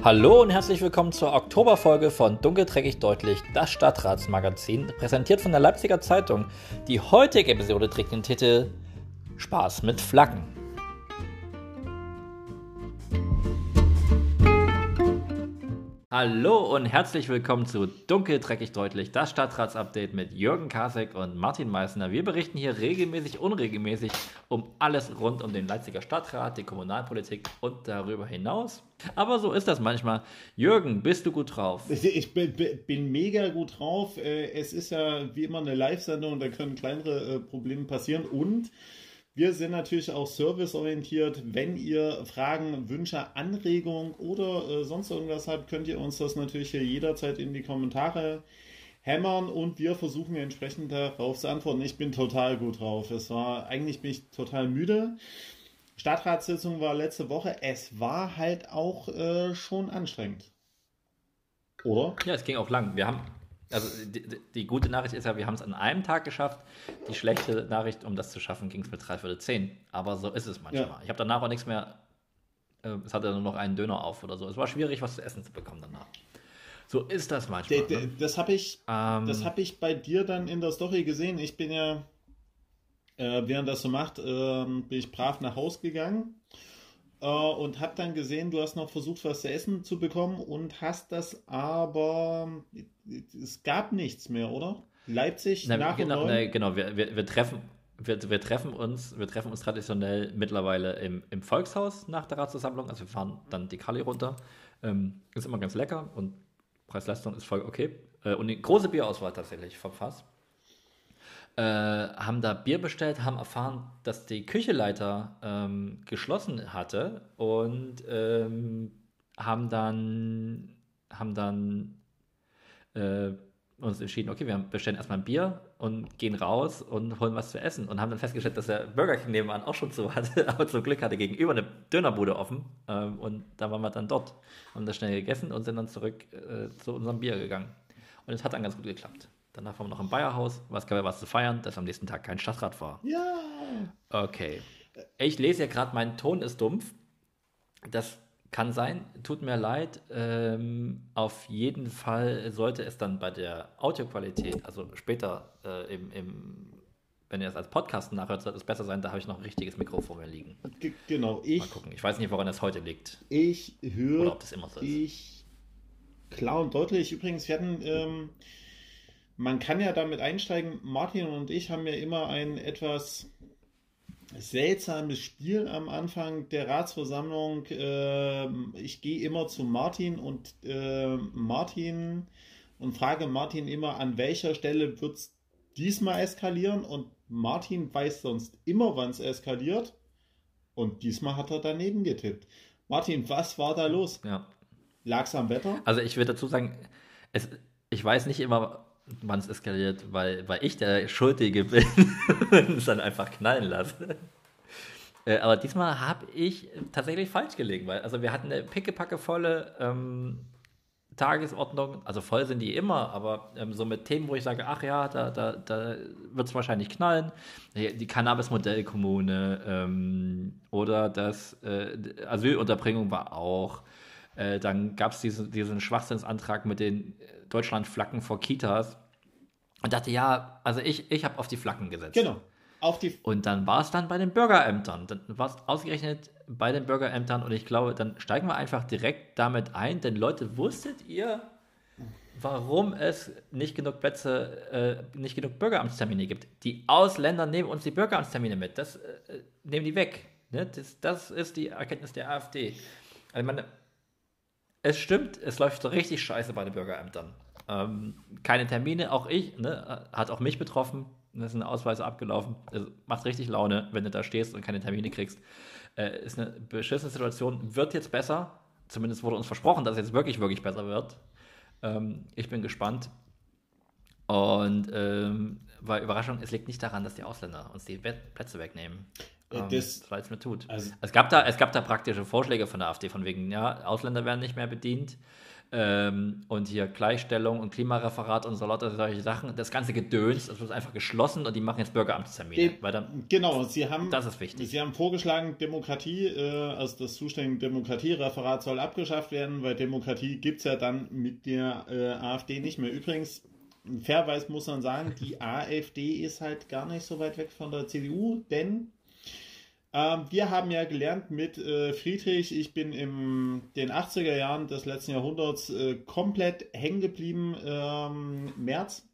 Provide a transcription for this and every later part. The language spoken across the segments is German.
Hallo und herzlich willkommen zur Oktoberfolge von Dunkel, dreckig, deutlich, das Stadtratsmagazin, präsentiert von der Leipziger Zeitung. Die heutige Episode trägt den Titel Spaß mit Flaggen. Hallo und herzlich willkommen zu Dunkel, dreckig, deutlich, das Stadtratsupdate mit Jürgen Kasek und Martin Meissner. Wir berichten hier regelmäßig, unregelmäßig um alles rund um den Leipziger Stadtrat, die Kommunalpolitik und darüber hinaus. Aber so ist das manchmal. Jürgen, bist du gut drauf? Ich bin mega gut drauf. Es ist ja wie immer eine Live-Sendung, da können kleinere Probleme passieren und wir sind natürlich auch serviceorientiert. Wenn ihr Fragen, Wünsche, Anregungen oder sonst irgendwas habt, könnt ihr uns das natürlich hier jederzeit in die Kommentare hämmern und wir versuchen entsprechend darauf zu antworten. Ich bin total gut drauf. Eigentlich bin ich total müde. Stadtratssitzung war letzte Woche. Es war halt auch schon anstrengend. Oder? Ja, es ging auch lang. Die gute Nachricht ist ja, wir haben es an einem Tag geschafft. Die schlechte Nachricht, um das zu schaffen, ging es mit 10:15. Aber so ist es manchmal. Ja. Ich habe danach auch nichts mehr, es hatte nur noch einen Döner auf oder so. Es war schwierig, was zu essen zu bekommen danach. So ist das manchmal. Das habe ich bei dir dann in der Story gesehen. Ich bin ja, während das so macht, bin ich brav nach Hause gegangen. Und habe dann gesehen, du hast noch versucht, was zu essen zu bekommen und hast das aber, es gab nichts mehr, oder? Leipzig nach und neu? Genau, wir treffen uns traditionell mittlerweile im Volkshaus nach der Ratsversammlung, also wir fahren dann die Kali runter, ist immer ganz lecker und Preis-Leistung ist voll okay und eine große Bierauswahl tatsächlich vom Fass. Haben da Bier bestellt, haben erfahren, dass die Kücheleiter geschlossen hatte und haben dann uns entschieden, okay, wir bestellen erstmal ein Bier und gehen raus und holen was zu essen und haben dann festgestellt, dass der Burger King nebenan auch schon zu hatte, aber zum Glück hatte gegenüber eine Dönerbude offen und da waren wir dann dort, haben das schnell gegessen und sind dann zurück zu unserem Bier gegangen und es hat dann ganz gut geklappt. Danach waren wir noch im Bayerhaus, gab ja was zu feiern, dass am nächsten Tag kein Stadtrat war. Ja. Okay. Ich lese ja gerade, mein Ton ist dumpf. Das kann sein, tut mir leid. Auf jeden Fall sollte es dann bei der Audioqualität, also später, wenn ihr es als Podcast nachhört, sollte es besser sein. Da habe ich noch ein richtiges Mikro vor mir liegen. Genau. Mal gucken. Ich weiß nicht, woran das heute liegt. Ich höre. Oder ob das immer so ist. Klar und deutlich. Übrigens, wir hatten. Man kann ja damit einsteigen, Martin und ich haben ja immer ein etwas seltsames Spiel am Anfang der Ratsversammlung. Ich gehe immer zu Martin und frage Martin immer, an welcher Stelle wird es diesmal eskalieren, und Martin weiß sonst immer, wann es eskaliert, und diesmal hat er daneben getippt. Martin, was war da los? Ja. Lag es am Wetter? Also ich würde dazu sagen, ich weiß nicht immer, wann es eskaliert, weil ich der Schuldige bin und es dann einfach knallen lasse. Aber diesmal habe ich tatsächlich falsch gelegen, weil wir hatten eine pickepackevolle Tagesordnung, also voll sind die immer, aber so mit Themen, wo ich sage, ach ja, da wird es wahrscheinlich knallen, die Cannabis-Modellkommune oder das Asylunterbringung war auch. Dann gab es diesen Schwachsinnsantrag mit den Deutschlandflaggen vor Kitas und dachte, ja, also ich habe auf die Flaggen gesetzt. Genau. Und dann war es dann bei den Bürgerämtern. Dann war es ausgerechnet bei den Bürgerämtern und ich glaube, dann steigen wir einfach direkt damit ein, denn Leute, wusstet ihr, warum es nicht genug Plätze, nicht genug Bürgeramtstermine gibt? Die Ausländer nehmen uns die Bürgeramtstermine mit. Das nehmen die weg. Ne? Das ist die Erkenntnis der AfD. Also ich meine, es stimmt, es läuft so richtig scheiße bei den Bürgerämtern. Keine Termine, auch ich, ne, hat auch mich betroffen. Das sind Ausweise abgelaufen. Es macht richtig Laune, wenn du da stehst und keine Termine kriegst. Ist eine beschissene Situation. Wird jetzt besser. Zumindest wurde uns versprochen, dass es jetzt wirklich, wirklich besser wird. Ich bin gespannt. Und weil Überraschung, es liegt nicht daran, dass die Ausländer uns die Plätze wegnehmen. Das, leid es mir tut. also, Es gab da praktische Vorschläge von der AfD, von wegen, ja, Ausländer werden nicht mehr bedient und hier Gleichstellung und Klimareferat und so lauter solche Sachen. Das ganze Gedöns, das wird einfach geschlossen und die machen jetzt Bürgeramtstermine. Weil dann, genau, das ist wichtig. Sie haben vorgeschlagen, Demokratie, also das zuständige Demokratiereferat soll abgeschafft werden, weil Demokratie gibt es ja dann mit der AfD nicht mehr. Übrigens, fairerweise muss man sagen, die AfD ist halt gar nicht so weit weg von der CDU, denn wir haben ja gelernt mit Friedrich, ich bin in den 80er Jahren des letzten Jahrhunderts komplett hängen geblieben, Merz.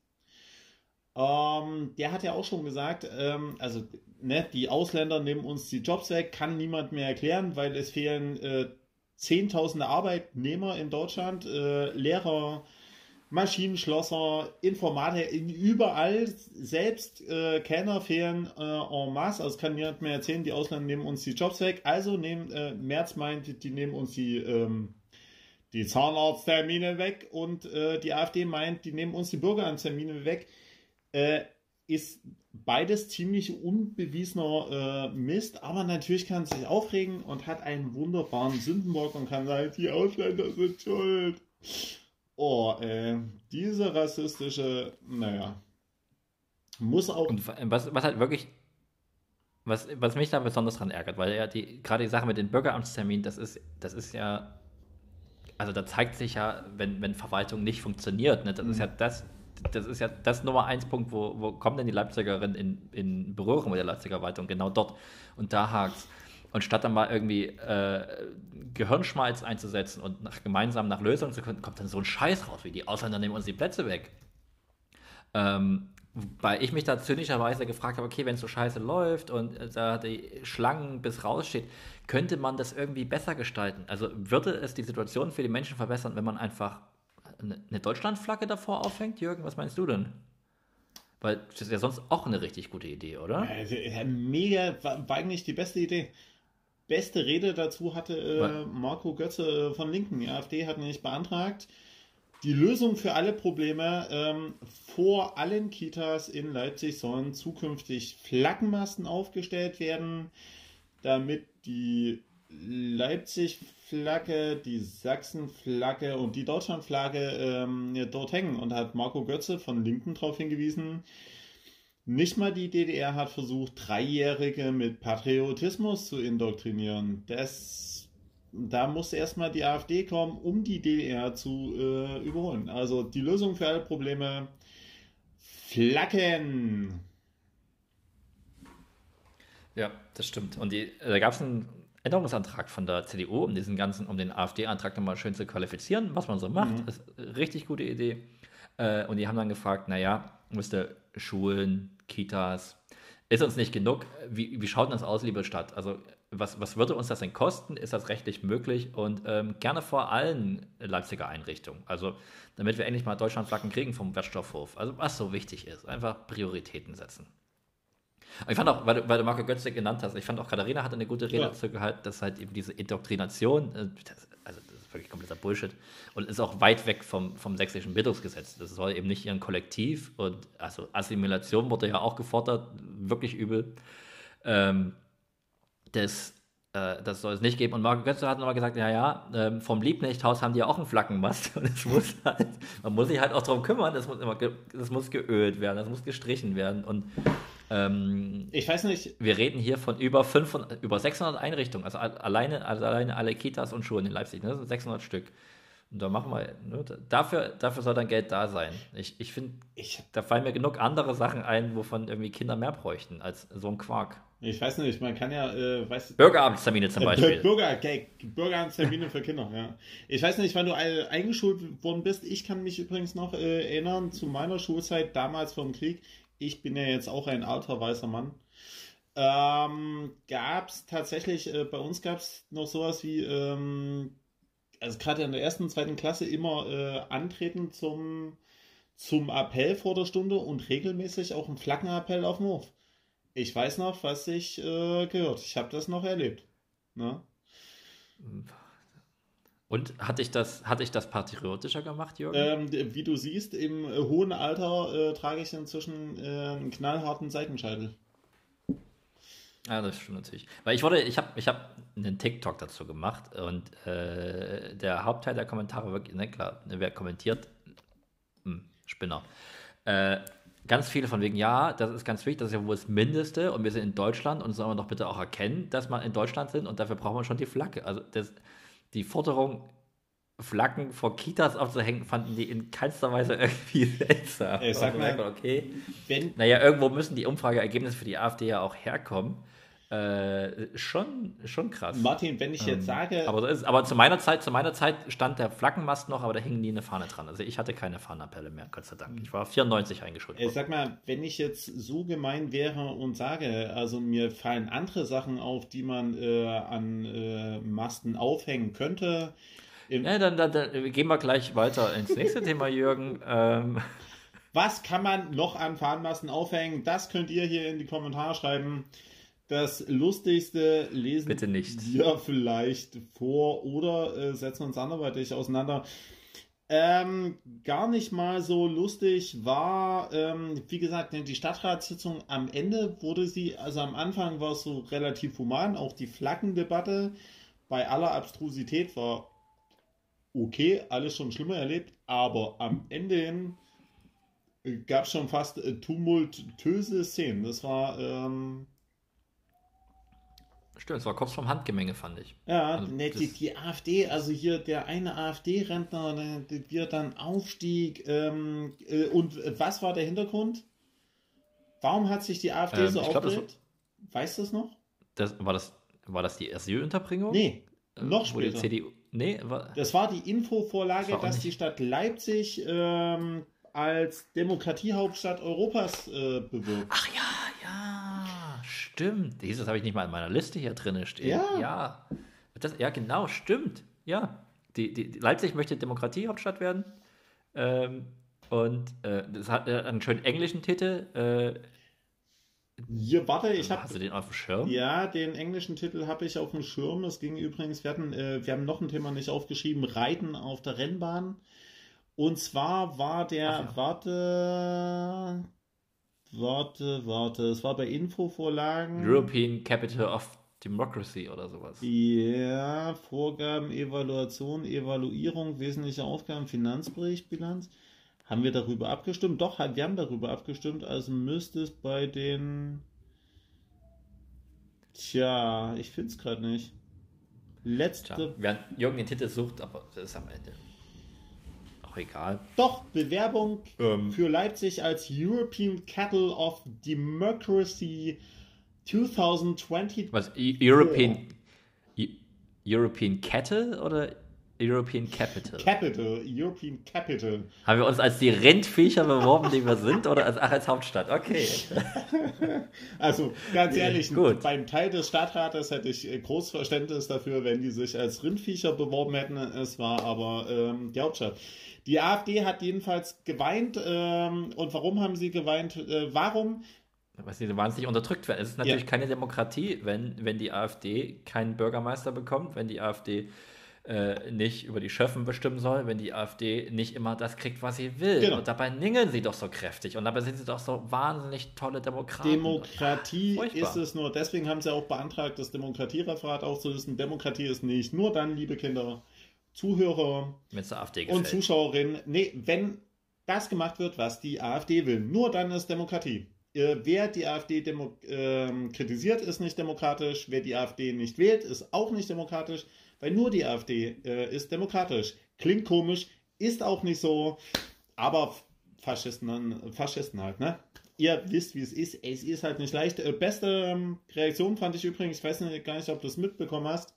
Der hat ja auch schon gesagt, also ne, die Ausländer nehmen uns die Jobs weg, kann niemand mehr erklären, weil es fehlen Zehntausende Arbeitnehmer in Deutschland, Lehrer, Maschinenschlosser, Informatiker, überall, selbst Kellner fehlen en masse, also kann niemand mehr erzählen, die Ausländer nehmen uns die Jobs weg, also Merz meint, die nehmen uns die Zahnarzttermine weg und die AfD meint, die nehmen uns die Bürgeramtstermine weg. Ist beides ziemlich unbewiesener Mist, aber natürlich kann es sich aufregen und hat einen wunderbaren Sündenbock und kann sagen, die Ausländer sind schuld. Oh, diese rassistische, naja, muss auch... Und was halt wirklich, was mich da besonders dran ärgert, weil ja gerade die Sache mit den Bürgeramtsterminen, das ist ja, also da zeigt sich ja, wenn Verwaltung nicht funktioniert, ne, das ist ja das Nummer 1 Punkt, wo kommen denn die Leipzigerinnen in Berührung mit der Leipziger Verwaltung? Genau dort. Und da hakt's. Und statt dann mal irgendwie Gehirnschmalz einzusetzen und gemeinsam nach Lösungen zu können, kommt dann so ein Scheiß raus, wie die Ausländer nehmen uns die Plätze weg. Weil ich mich da zynischerweise gefragt habe, okay, wenn es so scheiße läuft und da die Schlangen bis raussteht, könnte man das irgendwie besser gestalten? Also würde es die Situation für die Menschen verbessern, wenn man einfach eine Deutschlandflagge davor aufhängt? Jürgen, was meinst du denn? Weil das ist ja sonst auch eine richtig gute Idee, oder? Ja, mega, war eigentlich die beste Idee. Beste Rede dazu hatte Marco Götze von Linken. Die AfD hat nämlich beantragt, die Lösung für alle Probleme: vor allen Kitas in Leipzig sollen zukünftig Flaggenmasten aufgestellt werden, damit die Leipzig-Flagge, die Sachsen-Flagge und die Deutschland-Flagge dort hängen. Und hat Marco Götze von Linken darauf hingewiesen, nicht mal die DDR hat versucht, Dreijährige mit Patriotismus zu indoktrinieren. Da muss erstmal die AfD kommen, um die DDR zu überholen. Also die Lösung für alle Probleme: Flaggen. Ja, das stimmt. Und da gab es einen Änderungsantrag von der CDU, um den AfD-Antrag nochmal schön zu qualifizieren, was man so macht. Das ist eine richtig gute Idee. Und die haben dann gefragt, naja, müsste Schulen, Kitas, ist uns nicht genug? Wie schaut denn das aus, liebe Stadt? Also was würde uns das denn kosten? Ist das rechtlich möglich? Und gerne vor allen Leipziger Einrichtungen. Also damit wir endlich mal Deutschlandflaggen kriegen vom Wertstoffhof. Also was so wichtig ist. Einfach Prioritäten setzen. Und ich fand auch, weil du Marco Götze genannt hast, ich fand auch Katharina hat eine gute Rede dazu gehalten, dass halt eben diese Indoktrination, das ist wirklich kompletter Bullshit und ist auch weit weg vom sächsischen Bildungsgesetz. Das soll eben nicht ihren Kollektiv und also Assimilation wurde ja auch gefordert, wirklich übel. Das soll es nicht geben. Und Marco Götze hat nochmal gesagt, vom Liebknechthaus haben die ja auch einen Flaggenmast. Und man muss sich halt auch darum kümmern, das muss geölt werden, das muss gestrichen werden. Und ich weiß nicht. Wir reden hier von über 600 Einrichtungen, also alleine alle Kitas und Schulen in Leipzig, ne? Das sind 600 Stück. Und da machen wir, ne? Dafür soll dann Geld da sein. Ich finde, da fallen mir genug andere Sachen ein, wovon irgendwie Kinder mehr bräuchten als so ein Quark. Ich weiß nicht, man kann ja, Bürgeramtstermine zum Beispiel. Bürgeramtstermine für Kinder, ja. Ich weiß nicht, wann du eingeschult worden bist. Ich kann mich übrigens noch erinnern zu meiner Schulzeit, damals vom Krieg. Ich bin ja jetzt auch ein alter weißer Mann. Gab es tatsächlich, bei uns gab es noch sowas wie, also gerade in der 1. und 2. Klasse immer antreten zum Appell vor der Stunde und regelmäßig auch ein Flaggenappell auf dem Hof. Ich weiß noch, was ich gehört. Ich habe das noch erlebt. Ne? Und hat dich das patriotischer gemacht, Jürgen? Wie du siehst, im hohen Alter trage ich inzwischen einen knallharten Seitenscheitel. Ja, das stimmt natürlich. Weil ich hab einen TikTok dazu gemacht und der Hauptteil der Kommentare wirklich, ne, klar, ne, wer kommentiert, Spinner. Äh, Ganz viele von wegen, ja, das ist ganz wichtig, das ist ja wohl das Mindeste und wir sind in Deutschland und sollen wir doch bitte auch erkennen, dass wir in Deutschland sind und dafür brauchen wir schon die Flagge. Also die Forderung, Flaggen vor Kitas aufzuhängen, fanden die in keinster Weise irgendwie seltsam. Sag mal, okay, wenn, naja, irgendwo müssen die Umfrageergebnisse für die AfD ja auch herkommen. Schon krass. Martin, wenn ich jetzt sage, Aber zu meiner Zeit stand der Flaggenmast noch, aber da hing nie eine Fahne dran. Also ich hatte keine Fahnenappelle mehr, Gott sei Dank. Ich war 94 eingeschult worden. sag mal, wenn ich jetzt so gemein wäre und sage, also mir fallen andere Sachen auf, die man an Masten aufhängen könnte. Ja, dann gehen wir gleich weiter ins nächste Thema, Jürgen. Was kann man noch an Fahnenmasten aufhängen? Das könnt ihr hier in die Kommentare schreiben. Das Lustigste lesen Bitte nicht. wir vielleicht vor oder setzen uns anderweitig auseinander. Gar nicht mal so lustig war, wie gesagt, die Stadtratssitzung am Ende wurde sie, also am Anfang war es so relativ human, auch die Flaggendebatte bei aller Abstrusität war okay, alles schon schlimmer erlebt, aber am Ende hin gab es schon fast tumultöse Szenen. Das war Stimmt, es war kurz vorm Handgemenge, fand ich. ja, Also ne, die AfD, also hier der eine AfD-Rentner, der dann aufstieg. Und was war der Hintergrund? Warum hat sich die AfD so ich glaub, aufgeregt? Weißt du es noch? War das die Asylunterbringung? Nee, noch Wo die später. CDU. Nee, war, Das war die Infovorlage, Das war auch dass nicht- die Stadt Leipzig als Demokratiehauptstadt Europas bewirbt. Ach ja, stimmt. Dieses habe ich nicht mal in meiner Liste hier drin stehen. Ja. Ja. Ja, genau, stimmt. Ja. Die Leipzig möchte Demokratiehauptstadt werden. Das hat einen schönen englischen Titel. Hier, warte, ich Hast du habe den auf dem Schirm? ja, den englischen Titel habe ich auf dem Schirm. Es ging übrigens, wir haben noch ein Thema nicht aufgeschrieben, Reiten auf der Rennbahn. Und zwar war der, warte, es war bei Infovorlagen. European Capital of Democracy oder sowas. Ja, Vorgaben, Evaluation, Evaluierung, wesentliche Aufgaben, Finanzbericht, Bilanz. Haben wir darüber abgestimmt? Doch, wir haben darüber abgestimmt, also müsste es bei den... Tja, ich finde es gerade nicht. Letzte... Tja, während Jürgen den Titel sucht, aber das ist am Ende auch egal. Doch, Bewerbung für Leipzig als European Cattle of Democracy 2020. Was, European Cattle oder European Capital? European Capital. Haben wir uns als die Rindviecher beworben, die wir sind, oder als Hauptstadt? Okay. Also, ganz ehrlich, Gut. beim Teil des Stadtrates hätte ich großes Verständnis dafür, wenn die sich als Rindviecher beworben hätten. Es war aber die Hauptstadt. Die AfD hat jedenfalls geweint. Und warum haben sie geweint? Warum? Weil sie wahnsinnig unterdrückt werden. Es ist natürlich keine Demokratie, wenn die AfD keinen Bürgermeister bekommt, wenn die AfD nicht über die Schöffen bestimmen soll, wenn die AfD nicht immer das kriegt, was sie will. Genau. Und dabei ningeln sie doch so kräftig und dabei sind sie doch so wahnsinnig tolle Demokraten. Demokratie Furchtbar. ist es nur, deswegen haben sie auch beantragt, das Demokratiereferat aufzulisten. Demokratie ist nicht nur dann, liebe Kinder, Zuhörer Wenn es der AfD und gefällt. Zuschauerinnen. Nee, wenn das gemacht wird, was die AfD will, nur dann ist Demokratie. Wer die AfD kritisiert, ist nicht demokratisch. Wer die AfD nicht wählt, ist auch nicht demokratisch, weil nur die AfD ist demokratisch. Klingt komisch, ist auch nicht so, aber Faschisten halt, ne? Ihr wisst, wie es ist. Es ist halt nicht leicht. Beste Reaktion fand ich übrigens, ich weiß gar nicht, ob du es mitbekommen hast.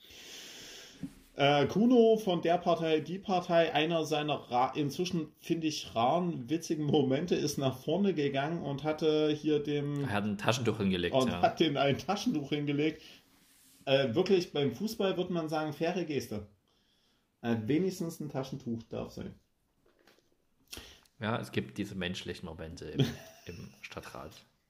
Kuno von der Partei, die Partei, einer seiner inzwischen, finde ich, raren, witzigen Momente, ist nach vorne gegangen und hatte hier Er hat ein Taschentuch hingelegt. hat den ein Taschentuch hingelegt. Wirklich, beim Fußball würde man sagen, faire Geste. Wenigstens ein Taschentuch darf sein. Ja, es gibt diese menschlichen Momente im Stadtrat.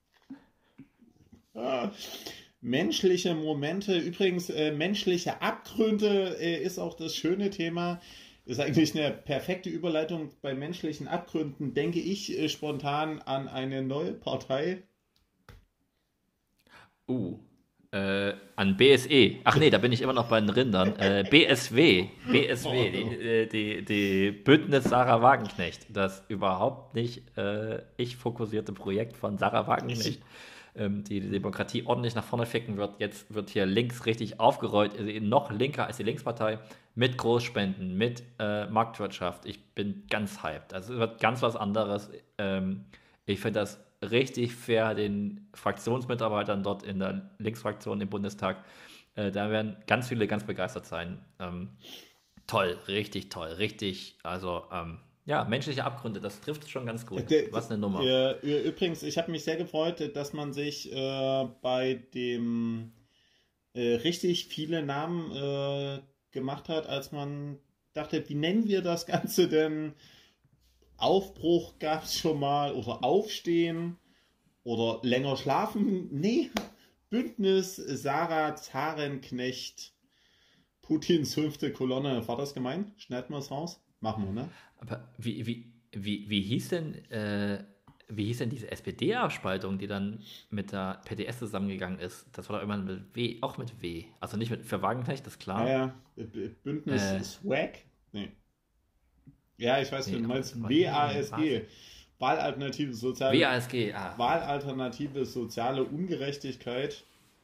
Menschliche Momente, übrigens menschliche Abgründe ist auch das schöne Thema. Ist eigentlich eine perfekte Überleitung. Bei menschlichen Abgründen denke ich spontan an eine neue Partei. An BSE. Ach nee, da bin ich immer noch bei den Rindern. BSW. Die Bündnis Sarah Wagenknecht. Das überhaupt nicht ich fokussierte Projekt von Sarah Wagenknecht, die Demokratie ordentlich nach vorne ficken wird. Jetzt wird hier links richtig aufgerollt, also noch linker als die Linkspartei, mit Großspenden, mit Marktwirtschaft. Ich bin ganz hyped. Also es wird ganz was anderes. Ich finde das richtig fair den Fraktionsmitarbeitern dort in der Linksfraktion im Bundestag. Da werden ganz viele ganz begeistert sein. Toll, richtig, also ja, menschliche Abgründe, das trifft schon ganz gut. Was eine Nummer. Übrigens, ich habe mich sehr gefreut, dass man sich bei dem richtig viele Namen gemacht hat, als man dachte, wie nennen wir das Ganze denn? Aufbruch gab es schon mal oder Aufstehen oder länger schlafen. Nee, Bündnis Sarah Wagenknecht, Putins 5. Kolonne. War das gemein? Schneiden wir es raus? Machen wir, ne? Aber wie hieß denn diese SPD-Abspaltung, die dann mit der PDS zusammengegangen ist? Das war doch immer mit W, auch mit W. Also nicht für Wagenknecht, das ist klar. Ja, Bündnis Swag? Nee. Ja, ich weiß, du meinst WASG. Wahlalternative Soziale. WASG, Wahlalternative Soziale Ungerechtigkeit.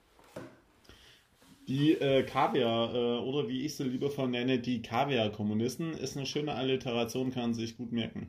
Die Kaviar, oder wie ich sie liebevoll nenne, die Kaviar-Kommunisten, ist eine schöne Alliteration, kann sich gut merken.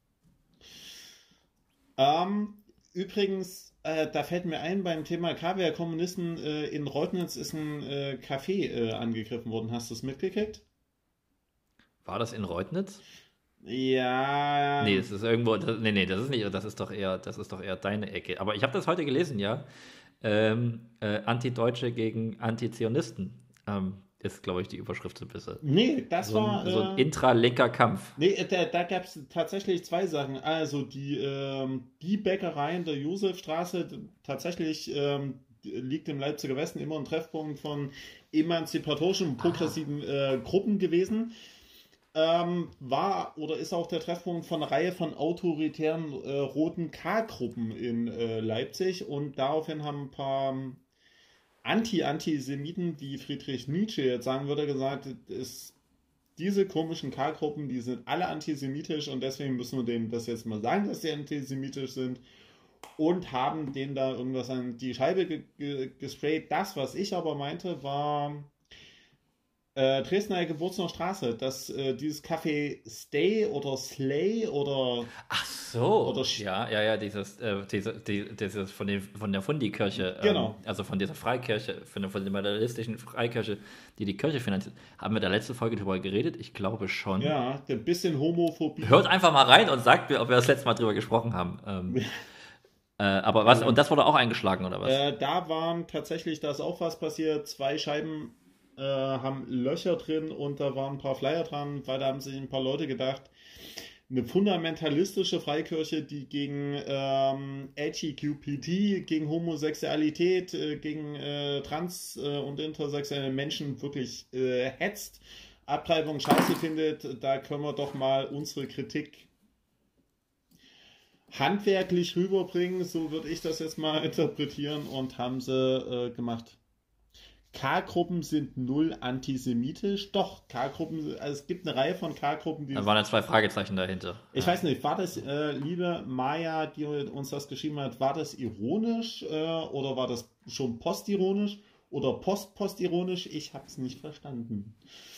Übrigens, da fällt mir ein, beim Thema Kaviar-Kommunisten in Reutnitz ist ein Café angegriffen worden. Hast du es mitgekriegt? War das in Reutnitz? Ja. Nee, das ist irgendwo. Nee, das ist nicht. Das ist doch eher deine Ecke. Aber ich habe das heute gelesen, ja. Antideutsche gegen Antizionisten. Ist, glaube ich, die Überschrift so ein bisschen. Nee, das war. So ein intralinker Kampf. Nee, da gab es tatsächlich zwei Sachen. Also die Bäckerei in der Josefstraße, tatsächlich liegt im Leipziger Westen immer ein Treffpunkt von emanzipatorischen, progressiven Gruppen gewesen. War oder ist auch der Treffpunkt von einer Reihe von autoritären roten K-Gruppen in Leipzig, und daraufhin haben ein paar Antisemiten, wie Friedrich Nietzsche jetzt sagen würde, gesagt, diese komischen K-Gruppen, die sind alle antisemitisch, und deswegen müssen wir denen das jetzt mal sagen, dass sie antisemitisch sind, und haben denen da irgendwas an die Scheibe gesprayt. Das, was ich aber meinte, war Dresdner Gewurzner Straße, dieses Café Stay oder Slay oder. Ach so. Oder ja, dieses von der Fundi-Kirche, genau. Also von dieser Freikirche, von der materialistischen Freikirche, die Kirche finanziert. Haben wir in der letzten Folge darüber geredet? Ich glaube schon. Ja, ein bisschen Homophobie. Hört einfach mal rein und sagt mir, ob wir das letzte Mal drüber gesprochen haben. Aber was, und das wurde auch eingeschlagen, oder was? Da waren tatsächlich, da ist auch was passiert, 2 Scheiben haben Löcher drin, und da waren ein paar Flyer dran, weil da haben sich ein paar Leute gedacht, eine fundamentalistische Freikirche, die gegen LGBTQ, gegen Homosexualität, gegen trans- und intersexuelle Menschen wirklich hetzt, Abtreibung scheiße findet, da können wir doch mal unsere Kritik handwerklich rüberbringen, so würde ich das jetzt mal interpretieren, und haben sie gemacht. K-Gruppen sind null antisemitisch. Doch, K-Gruppen, also es gibt eine Reihe von K-Gruppen, die. Da waren ja 2 Fragezeichen dahinter. Ich weiß nicht, war das, liebe Maya, die uns das geschrieben hat, war das ironisch oder war das schon postironisch oder postironisch? Ich habe es nicht verstanden.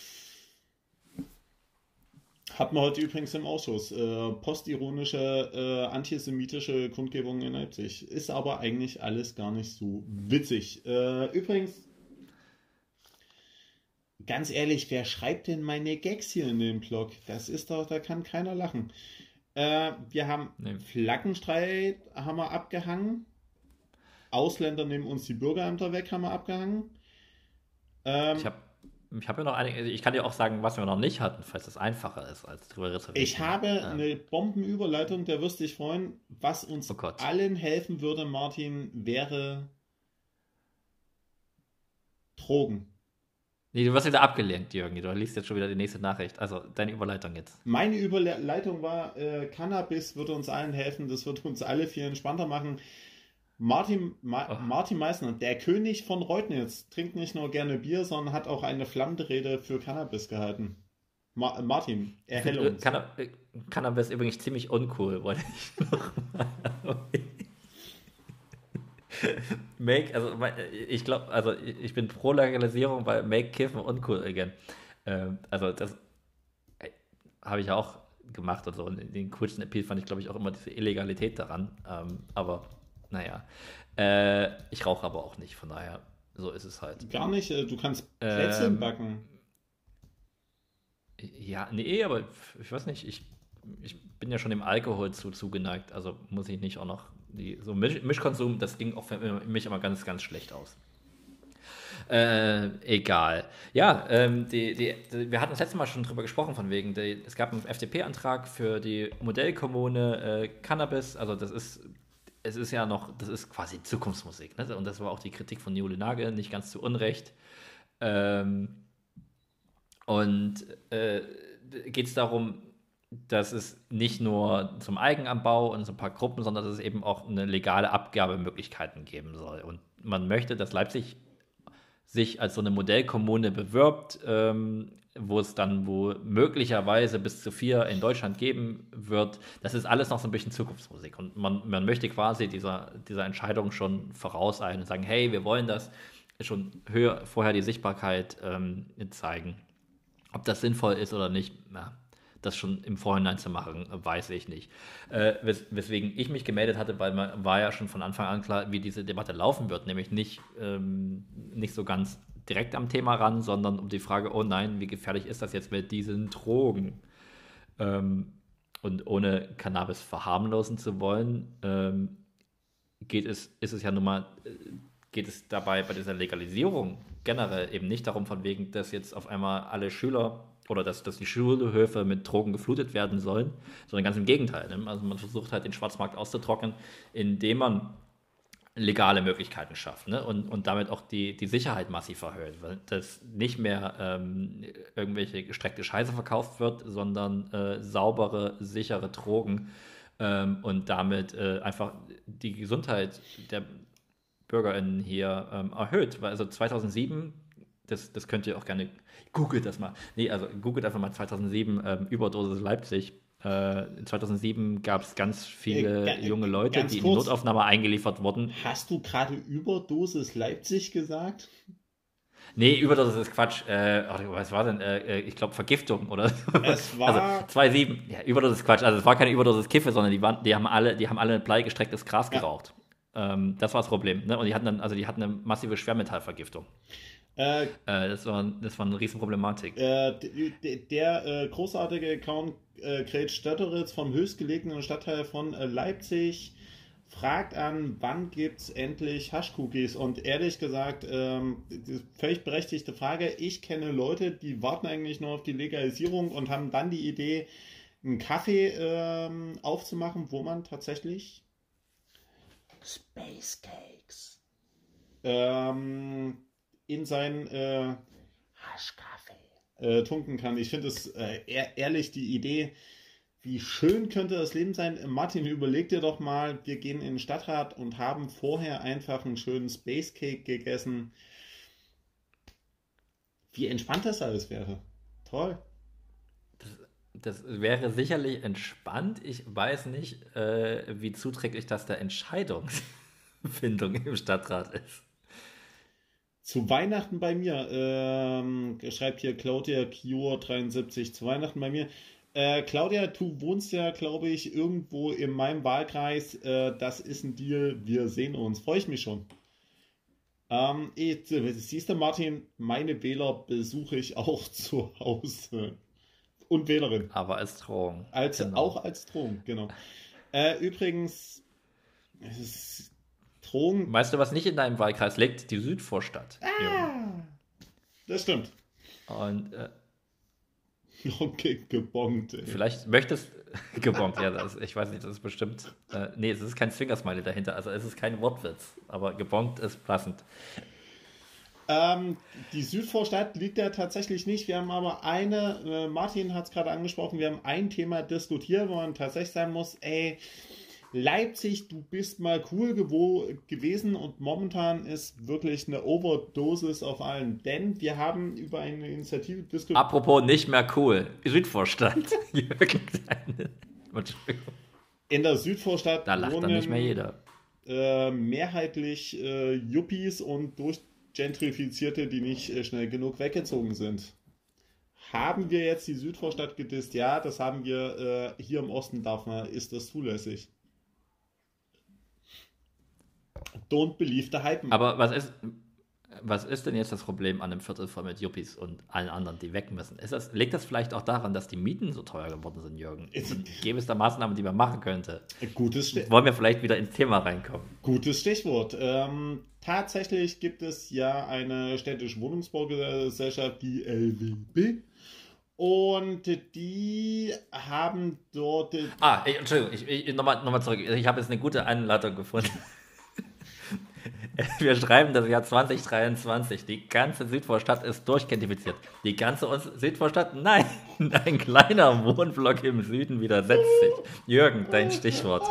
Hatten wir heute übrigens im Ausschuss. Postironische, antisemitische Kundgebungen in Leipzig. Ist aber eigentlich alles gar nicht so witzig. Übrigens, ganz ehrlich, wer schreibt denn meine Gags hier in dem Blog? Das ist doch, da kann keiner lachen. Wir haben Flaggenstreit haben wir abgehangen. Ausländer nehmen uns die Bürgerämter weg, haben wir abgehangen. Ich habe ja noch einige, ich kann dir auch sagen, was wir noch nicht hatten, falls es einfacher ist, als drüber zu reden. Ich habe eine Bombenüberleitung, da wirst du dich freuen. Was uns allen helfen würde, Martin, wäre Drogen. Nee, du wirst wieder abgelenkt, Jürgen. Du liest jetzt schon wieder die nächste Nachricht. Also deine Überleitung jetzt. Meine Überleitung war, Cannabis würde uns allen helfen, das würde uns alle viel entspannter machen. Oh, Martin Meissner, der König von Reutnitz, trinkt nicht nur gerne Bier, sondern hat auch eine flammende Rede für Cannabis gehalten. Martin, ich erhelle finde uns. Cannabis übrigens ziemlich uncool, wollte ich noch mal. Ich glaube, also ich bin pro Legalisierung, weil Make Kiffen uncool again. Also das habe ich auch gemacht und so. Und den coolsten Appeal fand ich, glaube ich, auch immer diese Illegalität daran. Aber naja. Ich rauche aber auch nicht, von daher, so ist es halt. Gar nicht, du kannst Plätzchen Ähm, backen. ja, nee, aber ich weiß nicht, ich bin ja schon dem Alkohol zugeneigt, also muss ich nicht auch noch so Mischkonsum, das ging auch für mich immer ganz, ganz schlecht aus. Egal. Ja, wir hatten das letzte Mal schon drüber gesprochen, von wegen, es gab einen FDP-Antrag für die Modellkommune Cannabis, also es ist ja noch, das ist quasi Zukunftsmusik, ne? Und das war auch die Kritik von Jule Nagel, nicht ganz zu Unrecht. Ähm, und geht es darum, dass es nicht nur zum Eigenanbau und so ein paar Gruppen, sondern dass es eben auch eine legale Abgabemöglichkeiten geben soll. Und man möchte, dass Leipzig sich als so eine Modellkommune bewirbt, wo möglicherweise bis zu 4 in Deutschland geben wird. Das ist alles noch so ein bisschen Zukunftsmusik. Und man möchte quasi dieser Entscheidung schon vorauseilen und sagen, hey, wir wollen das schon vorher die Sichtbarkeit zeigen. Ob das sinnvoll ist oder nicht, na, das schon im Vorhinein zu machen, weiß ich nicht. Weswegen ich mich gemeldet hatte, weil man war ja schon von Anfang an klar, wie diese Debatte laufen wird, nämlich nicht so ganz direkt am Thema ran, sondern um die Frage, oh nein, wie gefährlich ist das jetzt mit diesen Drogen? Und ohne Cannabis verharmlosen zu wollen, ist es ja nun mal, geht es dabei bei dieser Legalisierung generell eben nicht darum, von wegen, dass jetzt auf einmal alle Schüler oder dass die Schulhöfe mit Drogen geflutet werden sollen, sondern ganz im Gegenteil. Ne? Also man versucht halt den Schwarzmarkt auszutrocknen, indem man legale Möglichkeiten schafft, ne? Und damit auch die Sicherheit massiv erhöht, weil das nicht mehr irgendwelche gestreckte Scheiße verkauft wird, sondern saubere, sichere Drogen und damit einfach die Gesundheit der BürgerInnen hier erhöht. Weil also 2007, das könnt ihr auch gerne, googelt das mal. Nee, also googelt einfach mal 2007 Überdosis Leipzig. 2007 gab es ganz viele junge Leute, Ganz die in die kurz, Notaufnahme eingeliefert wurden. hast du gerade Überdosis Leipzig gesagt? Nee, Überdosis ist Quatsch. Was war denn? Ich glaube Vergiftung oder so. Es Also war, 2,7. Ja, Überdosis ist Quatsch. Also es war keine Überdosis Kiffe, sondern die haben alle bleigestrecktes Gras ja, geraucht. Das war das Problem. Ne? Und die hatten eine massive Schwermetallvergiftung. äh, Das war eine Riesenproblematik. der großartige Account Gret Stötteritz vom höchstgelegenen Stadtteil von Leipzig fragt an, wann gibt es endlich Haschcookies? Und ehrlich gesagt, völlig berechtigte Frage. Ich kenne Leute, die warten eigentlich nur auf die Legalisierung und haben dann die Idee, einen Kaffee aufzumachen, wo man tatsächlich Space Cakes in seinen Haschkaffee tunken kann. Ich finde es ehrlich die Idee, wie schön könnte das Leben sein. Martin, überleg dir doch mal, wir gehen in den Stadtrat und haben vorher einfach einen schönen Space Cake gegessen. Wie entspannt das alles wäre. Toll. Das wäre sicherlich entspannt. Ich weiß nicht, wie zuträglich das der Entscheidungsfindung im Stadtrat ist. Zu Weihnachten bei mir, schreibt hier Claudia Cure 73, zu Weihnachten bei mir. Claudia, du wohnst ja, glaube ich, irgendwo in meinem Wahlkreis. Das ist ein Deal. Wir sehen uns. Freue ich mich schon. Siehst du, Martin, meine Wähler besuche ich auch zu Hause. Und Wählerin. Aber als Drohung. Auch Genau. als Drohung, genau. Übrigens, es ist Drohung. Weißt du, was nicht in deinem Wahlkreis liegt? Die Südvorstadt. Jürgen. Das stimmt. Und Okay, gebongt. Ey. vielleicht möchtest gebongt, ja, ich weiß nicht, das ist bestimmt. Nee, es ist kein Swingersmiley dahinter, also es ist kein Wortwitz, aber gebongt ist passend. Die Südvorstadt liegt ja tatsächlich nicht. Wir haben aber Martin hat es gerade angesprochen, wir haben ein Thema diskutiert, wo man tatsächlich sagen muss, ey, Leipzig, du bist mal cool gewesen und momentan ist wirklich eine Overdosis auf allen. Denn wir haben über eine Initiative diskutiert. Apropos nicht mehr cool. Südvorstadt. In der Südvorstadt da lacht dann nicht mehr jeder. Mehrheitlich Yuppies und Durchgentrifizierte, die nicht schnell genug weggezogen sind. Haben wir jetzt die Südvorstadt gedisst? Ja, das haben wir hier im Osten ist das zulässig. Don't believe the hype. Aber was ist denn jetzt das Problem an einem Viertel voll mit Yuppies und allen anderen, die weg müssen? Liegt das vielleicht auch daran, dass die Mieten so teuer geworden sind, Jürgen? Gäbe es da Maßnahmen, die man machen könnte? Wollen wir vielleicht wieder ins Thema reinkommen? Gutes Stichwort. Tatsächlich gibt es ja eine städtische Wohnungsbaugesellschaft, die LWB. Und die haben dort... Entschuldigung, nochmal zurück. Ich habe jetzt eine gute Einladung gefunden. Wir schreiben das Jahr 2023. Die ganze Südvorstadt ist durchgentrifiziert. Die ganze Südvorstadt? Nein, ein kleiner Wohnblock im Süden widersetzt sich. Jürgen, dein Stichwort.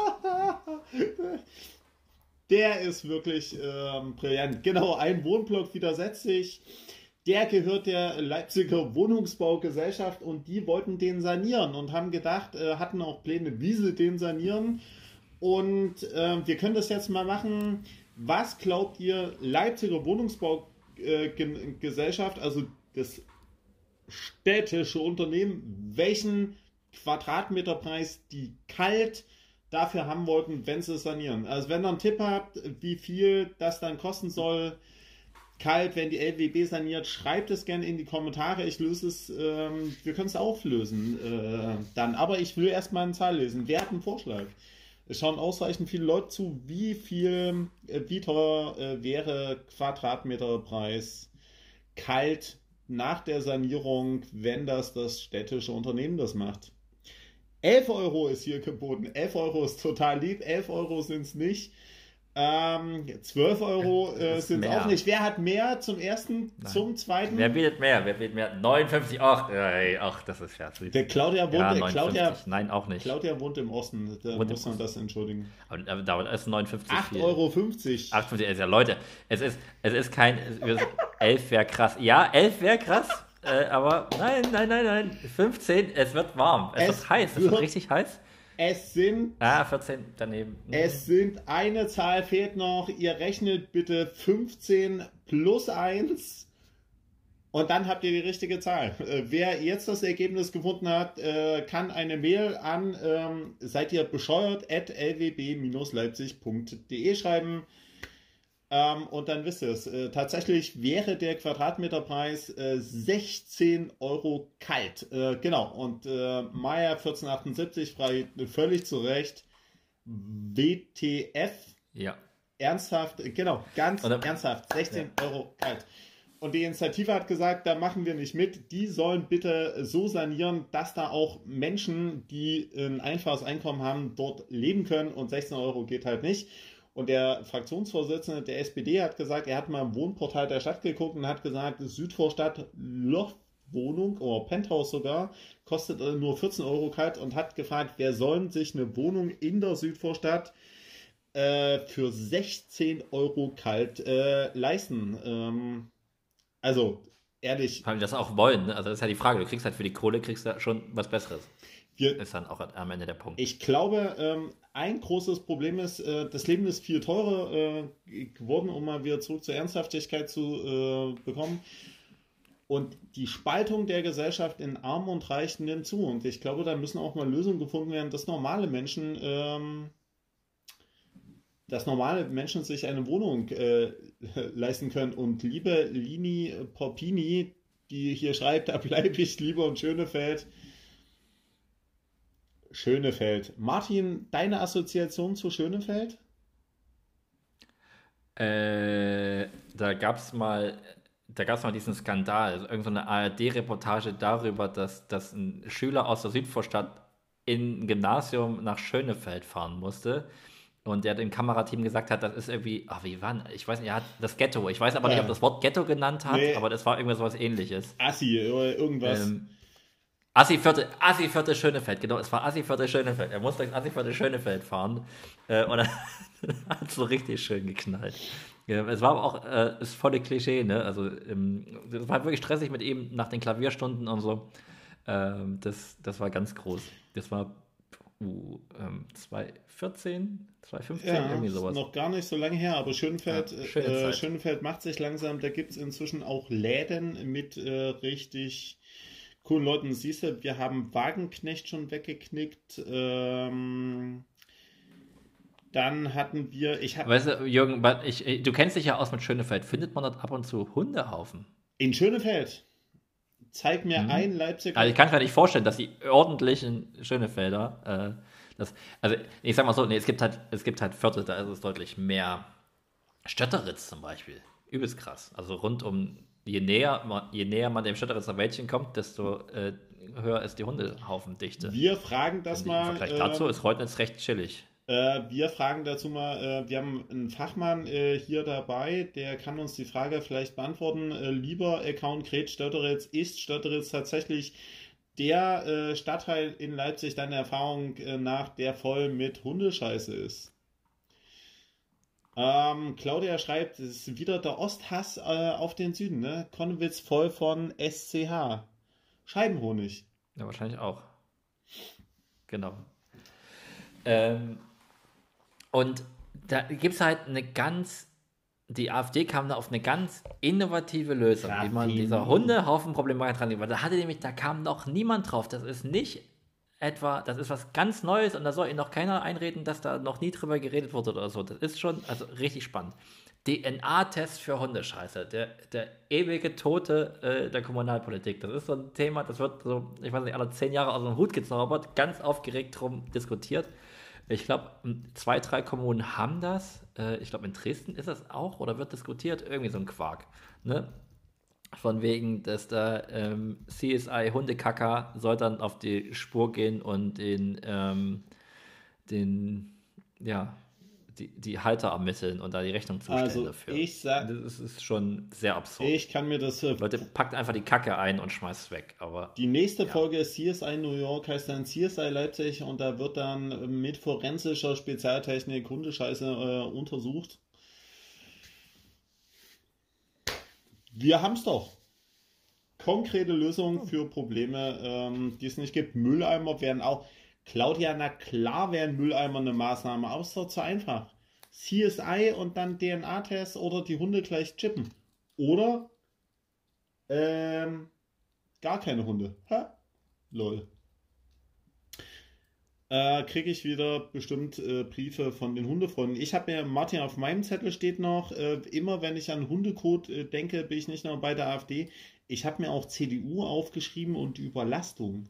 Der ist wirklich brillant. Genau, ein Wohnblock widersetzt sich. Der gehört der Leipziger Wohnungsbaugesellschaft und die wollten den sanieren und haben gedacht, hatten auch Pläne, wie sie den sanieren. Und wir können das jetzt mal machen. Was glaubt ihr, Leipziger Wohnungsbaugesellschaft, also das städtische Unternehmen, welchen Quadratmeterpreis die kalt dafür haben wollten, wenn sie es sanieren? Also wenn ihr einen Tipp habt, wie viel das dann kosten soll, kalt, wenn die LWB saniert, schreibt es gerne in die Kommentare. Ich löse es, wir können es auflösen dann. Aber ich will erstmal eine Zahl lesen. Wer hat einen Vorschlag? Es schauen ausreichend viele Leute zu, wie teuer wäre Quadratmeterpreis kalt nach der Sanierung, wenn das städtische Unternehmen das macht. 11 Euro ist hier geboten. 11 Euro ist total lieb. 11 Euro sind es nicht. 12 Euro sind es auch nicht. Wer hat mehr zum ersten, zum zweiten? Wer bietet mehr? 59, ach, das ist ja Der Claudia wohnt, nein, auch nicht. Claudia wohnt im Osten, da muss man das entschuldigen. Aber da ist 59 8,50 Euro. 8,50 ja, Leute, es ist kein, 11 wäre krass. Ja, 11 wäre krass, aber nein, 15, es wird warm, es wird heiß, es wird richtig heiß. Es sind 14 daneben. Es sind eine Zahl fehlt noch. Ihr rechnet bitte 15 plus 1 und dann habt ihr die richtige Zahl. Wer jetzt das Ergebnis gefunden hat, kann eine Mail an seid ihr bescheuert @lwb-leipzig.de schreiben. Und dann wisst ihr es. Tatsächlich wäre der Quadratmeterpreis 16 Euro kalt. Genau. Und Maya 1478 fragt völlig zu Recht. WTF? Ja. Ernsthaft? Genau, ernsthaft. 16 Euro kalt. Und die Initiative hat gesagt, da machen wir nicht mit. Die sollen bitte so sanieren, dass da auch Menschen, die ein einfaches Einkommen haben, dort leben können. Und 16 Euro geht halt nicht. Und der Fraktionsvorsitzende der SPD hat gesagt, er hat mal im Wohnportal der Stadt geguckt und hat gesagt, Südvorstadt Loftwohnung oder Penthouse sogar, kostet nur 14 Euro kalt und hat gefragt, wer soll sich eine Wohnung in der Südvorstadt für 16 Euro kalt leisten. Also, ehrlich. Weil wir das auch wollen, ne? Also das ist ja die Frage, du kriegst halt für die Kohle schon was Besseres. Ist dann auch am Ende der Punkt. Ich glaube, ein großes Problem ist, das Leben ist viel teurer geworden, um mal wieder zurück zur Ernsthaftigkeit zu bekommen. Und die Spaltung der Gesellschaft in Arm und Reich nimmt zu. Und ich glaube, da müssen auch mal Lösungen gefunden werden, dass normale Menschen sich eine Wohnung leisten können. Und liebe Lini Porpini, die hier schreibt, da bleibe ich lieber in Schönefeld. Martin, deine Assoziation zu Schönefeld? Da gab es mal diesen Skandal, also irgendeine ARD-Reportage darüber, dass ein Schüler aus der Südvorstadt in ein Gymnasium nach Schönefeld fahren musste. Und der dem Kamerateam gesagt hat, das ist irgendwie, ich weiß nicht, er hat das Ghetto. Ich weiß aber nicht, ob das Wort Ghetto genannt hat, aber das war irgendwas sowas Ähnliches. Assi oder irgendwas. Assi-Vierte Schönefeld, genau, es war Assi-Vierte Schönefeld. Er musste durchs Assi-Vierte Schönefeld fahren und dann hat es so richtig schön geknallt. Ja, es war aber auch das volle Klischee, ne? Also, das war wirklich stressig mit ihm nach den Klavierstunden und so. Das war ganz groß. Das war 2014, 2015, Ja, irgendwie ist sowas. noch gar nicht so lange her, aber Ja, schöne Zeit. Schönefeld macht sich langsam. Da gibt es inzwischen auch Läden mit richtig coolen Leuten. Siehst du, wir haben Wagenknecht schon weggeknickt. Dann hatten wir, ich habe Weißt du, Jürgen, du kennst dich ja aus mit Schönefeld. Findet man dort ab und zu Hundehaufen? in Schönefeld, zeig mir Hm? ein Leipziger. Also ich kann mir nicht vorstellen, dass die ordentlichen Schönefelder, also ich sag mal so, nee, es gibt halt Viertel, da ist es deutlich mehr. Stötteritz zum Beispiel, übelst krass. Also je näher man dem Stötteritzer Wäldchen kommt, desto höher ist die Hundehaufendichte. Wir fragen das Im mal. Vergleich dazu ist Reutnitz recht chillig. Wir fragen dazu mal, wir haben einen Fachmann hier dabei, der kann uns die Frage vielleicht beantworten. Lieber Account Gret Stötteritz, ist Stötteritz tatsächlich der Stadtteil in Leipzig deiner Erfahrung nach, der voll mit Hundescheiße ist? Claudia schreibt, es ist wieder der Osthass auf den Süden, ne? Konnewitz voll von SCH. Scheibenhonig. Ja, wahrscheinlich auch. Genau. Ähm, und da gibt es halt die AfD kam da auf eine ganz innovative Lösung, wie man dieser Hundehaufenproblematik dran geht. Weil da kam noch niemand drauf. Das ist nicht das ist was ganz Neues und da soll Ihnen noch keiner einreden, dass da noch nie drüber geredet wurde oder so. Das ist schon, also richtig spannend. DNA-Test für Hundescheiße, der ewige Tote der Kommunalpolitik. Das ist so ein Thema, das wird so, ich weiß nicht, alle 10 Jahre aus dem Hut gezaubert, ganz aufgeregt drum diskutiert. Ich glaube, 2, 3 Kommunen haben das. Ich glaube, in Dresden ist das auch oder wird diskutiert. Irgendwie so ein Quark. Ne? Von wegen, dass da CSI Hundekacker soll dann auf die Spur gehen und ja, die Halter ermitteln und da die Rechnung zustellen Also dafür. ich sag, Das ist schon sehr absurd. ich kann mir das Leute, packt einfach die Kacke ein und schmeißt es weg. Aber die nächste ja. Folge CSI New York heißt dann CSI Leipzig und da wird dann mit forensischer Spezialtechnik Hundescheiße untersucht. Wir haben es doch. Konkrete Lösungen für Probleme, die es nicht gibt. Mülleimer wären auch. Claudia, na klar wären Mülleimer eine Maßnahme, aber es ist doch zu einfach. CSI und dann DNA-Test oder die Hunde gleich chippen. Oder gar keine Hunde. Ha? Lol. Kriege ich wieder bestimmt Briefe von den Hundefreunden. Ich habe mir, Martin, auf meinem Zettel steht noch, immer wenn ich an Hundekot denke, bin ich nicht nur bei der AfD. Ich habe mir auch CDU aufgeschrieben und die Überlastung.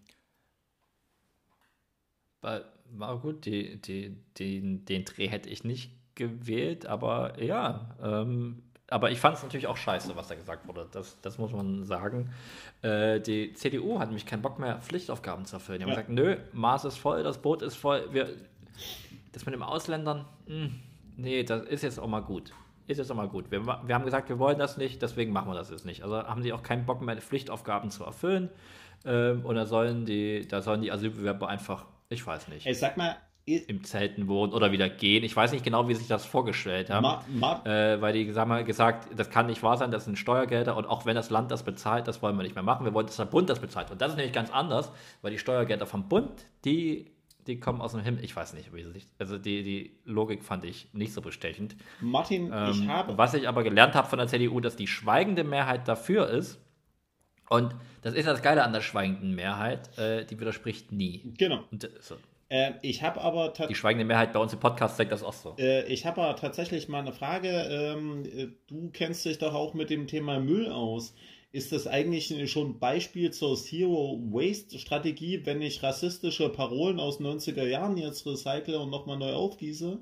War gut, den Dreh hätte ich nicht gewählt, aber ja, aber ich fand es natürlich auch scheiße, was da gesagt wurde. Das muss man sagen. Die CDU hat nämlich keinen Bock mehr, Pflichtaufgaben zu erfüllen. Die haben Ja. gesagt, nö, Maß ist voll, das Boot ist voll. Das mit den Ausländern, nee, das ist jetzt auch mal gut. Ist jetzt auch mal gut. Wir haben gesagt, wir wollen das nicht, deswegen machen wir das jetzt nicht. Also haben die auch keinen Bock mehr, Pflichtaufgaben zu erfüllen. Und da sollen die Asylbewerber einfach, ich weiß nicht, Ey, sag mal, im Zelten wohnen oder wieder gehen. Ich weiß nicht genau, wie sie sich das vorgestellt haben, weil die haben gesagt, das kann nicht wahr sein, das sind Steuergelder und auch wenn das Land das bezahlt, das wollen wir nicht mehr machen. Wir wollen, dass der Bund das bezahlt. Und das ist nämlich ganz anders, weil die Steuergelder vom Bund, die kommen aus dem Himmel. Ich weiß nicht, wie sie sich, also die Logik fand ich nicht so bestechend. Martin, Was ich aber gelernt habe von der CDU, dass die schweigende Mehrheit dafür ist. Und das ist das Geile an der schweigenden Mehrheit, die widerspricht nie. Genau. Und so. Ich habe aber Die schweigende Mehrheit bei uns im Podcast zeigt das auch so. ich habe aber tatsächlich mal eine Frage. Du kennst dich doch auch mit dem Thema Müll aus. Ist das eigentlich schon ein Beispiel zur Zero-Waste-Strategie, wenn ich rassistische Parolen aus 90er Jahren jetzt recycle und nochmal neu aufgieße?